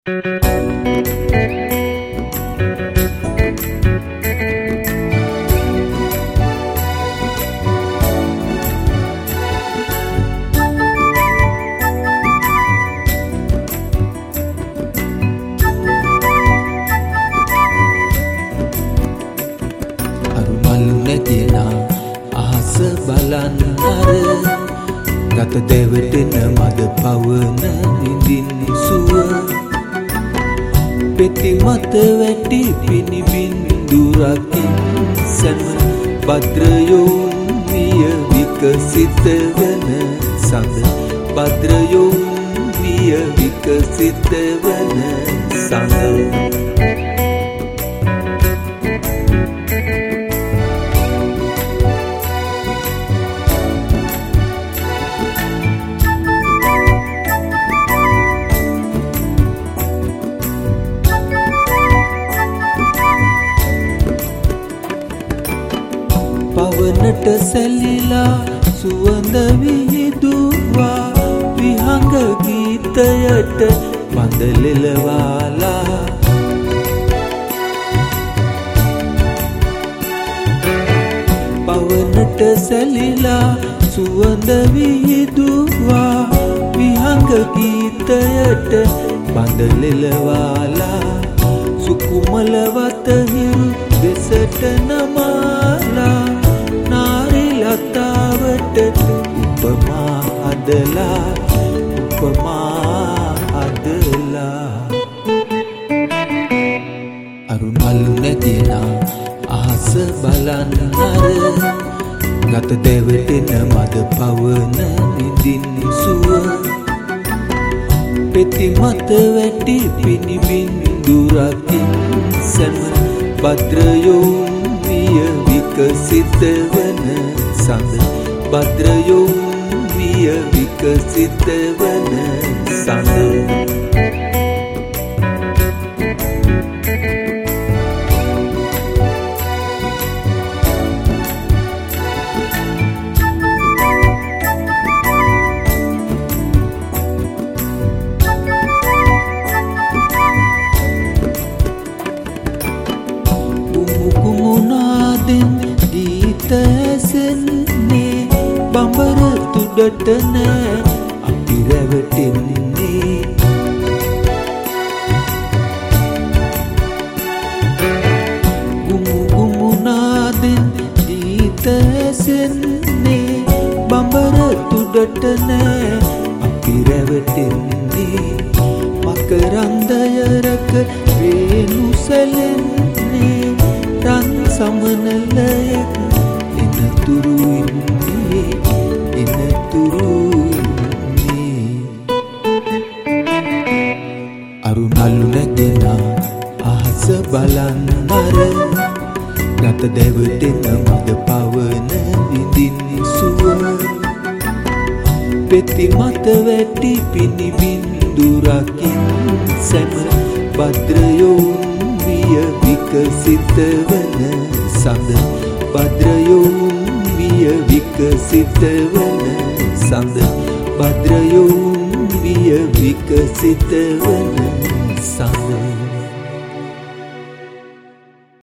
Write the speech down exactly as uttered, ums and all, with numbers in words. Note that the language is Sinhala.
අහස බලන්නර ගත දෙවටෙන මද පවන නිදින් සුව පෙති මත වැටි පිනිබින්දුරකින් සැම භද්‍රයෝන් විය විකසිත වන සඳ භද්‍රයෝන් විය විකසිත වන සඳ පවනට සැලිලා සුවඳ විහිදුවා විහංග ගීතයට බඳලෙලවාලා පවනට සැලිලා සුවඳ විහිදුවා විහංග ගීතයට බඳලෙලවාලා සුකුමල වතහිරු දෙසට නමාලා ලතාවට උපමා හදලා උපමා හදලා අරුණලු නැතිනා අහස බලන්නර ගත දෙවටෙන මද පවන නිදින් සුව පෙති මත වැටි පිනිබින්දුරකින් සැම භද්‍රයෝන් විය විකසිත වන සඳ භද්‍රයෝන් විය විකසිත වන සඳ කුමුනාදෙන් ගීත ඇසෙන්නේ බඹර තුඩට නෑ අපි රැවටෙන්නේ කුමුනාදෙන් ගීත ඇසෙන්නේ බඹර තුඩට නෑ අපි රැවටෙන්නේ මකරන්දයරක රේණු සැලෙන්නේ රන් සමනලයක් එනතුරු ඉන්නේ එනතුරු ඉන්නේ අරුණලු නැදෙනා අහස බලන්නර ගත දෙවටෙන මද පවන නිදින් සුව පෙති මත වැටි පිනිබින්දුරකින් සැම භද්‍රයෝන් විය විකසිත වන සඳ භද්‍රයෝන් විය විකසිත වන සඳ භද්‍රයෝන් විය විකසිත වන සඳ